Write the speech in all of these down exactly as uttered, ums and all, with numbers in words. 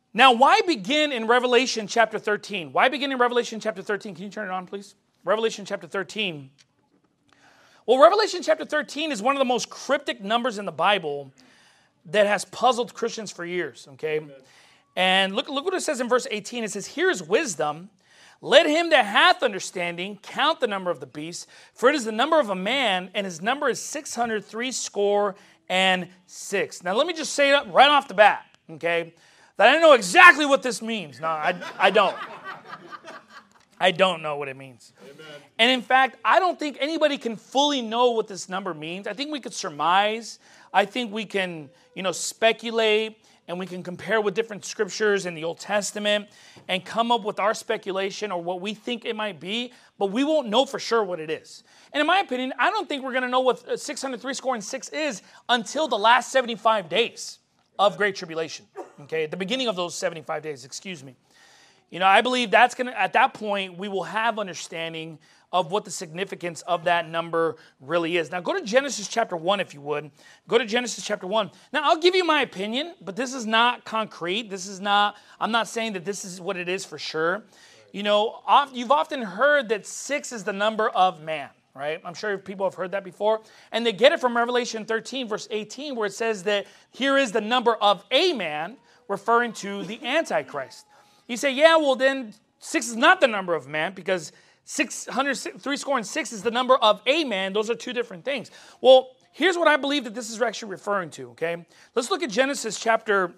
Now, why begin in Revelation chapter thirteen? Why begin in Revelation chapter thirteen? Can you turn it on, please? Revelation chapter thirteen. Well, Revelation chapter thirteen is one of the most cryptic numbers in the Bible that has puzzled Christians for years, okay? Amen. And look, look what it says in verse eighteen. It says, "Here is wisdom. Let him that hath understanding count the number of the beast, for it is the number of a man, and his number is six hundred three score and six." Now, let me just say it right off the bat, okay, that I don't know exactly what this means. No, I, I don't. I don't know what it means. Amen. And in fact, I don't think anybody can fully know what this number means. I think we could surmise. I think we can, you know, speculate, and we can compare with different scriptures in the Old Testament and come up with our speculation or what we think it might be, but we won't know for sure what it is. And in my opinion, I don't think we're going to know what six hundred three score and six is until the last seventy-five days of Great Tribulation. Okay, at the beginning of those seventy-five days, excuse me. You know, I believe that's going to, at that point, we will have understanding of what the significance of that number really is. Now, go to Genesis chapter one, if you would. Go to Genesis chapter one. Now, I'll give you my opinion, but this is not concrete. This is not, I'm not saying that this is what it is for sure. You know, you've often heard that six is the number of man, right? I'm sure people have heard that before. And they get it from Revelation thirteen, verse eighteen, where it says that here is the number of a man, referring to the Antichrist. You say, yeah, well, then six is not the number of man, because six hundred three score and six is the number of a man. Those are two different things. Well, here's what I believe that this is actually referring to, okay? Let's look at Genesis chapter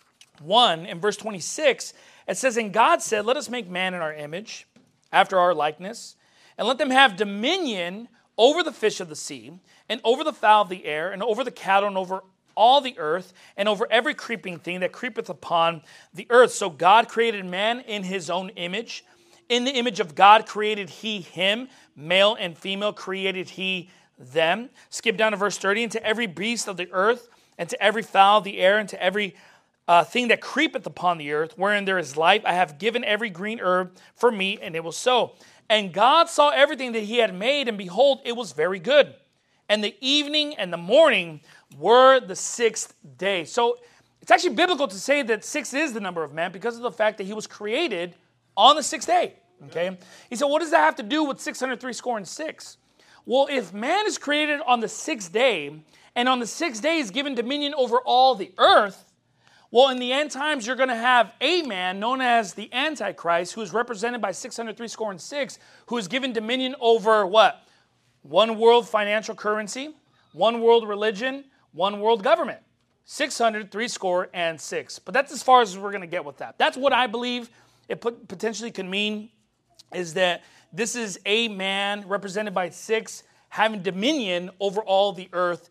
one and verse twenty-six. It says, "And God said, let us make man in our image, after our likeness, and let them have dominion over the fish of the sea, and over the fowl of the air, and over the cattle, and over all the earth, and over every creeping thing that creepeth upon the earth." So God created man in his own image. In the image of God created he him, male and female created he them. Skip down to verse thirty. "And to every beast of the earth, and to every fowl of the air, and to every uh, thing that creepeth upon the earth, wherein there is life, I have given every green herb for meat, and it was so. And God saw everything that he had made, and behold, it was very good. And the evening and the morning were the sixth day." So it's actually biblical to say that six is the number of man because of the fact that he was created on the sixth day. Okay? He said, what does that have to do with six hundred three score and six? Well, if man is created on the sixth day, and on the sixth day is given dominion over all the earth, well, in the end times, you're going to have a man known as the Antichrist, who is represented by six hundred three score and six, who is given dominion over what? One world financial currency, one world religion, one world government. six hundred three score and six. But that's as far as we're going to get with that. That's what I believe it potentially could mean, is that this is a man represented by six having dominion over all the earth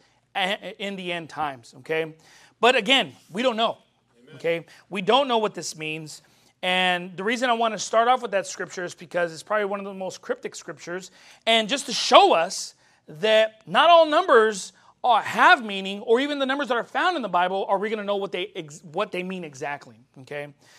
in the end times, okay? But again, we don't know, Amen. Okay? We don't know what this means. And the reason I want to start off with that scripture is because it's probably one of the most cryptic scriptures. And just to show us that not all numbers are, have meaning, or even the numbers that are found in the Bible, are we going to know what they ex- what they mean exactly, okay?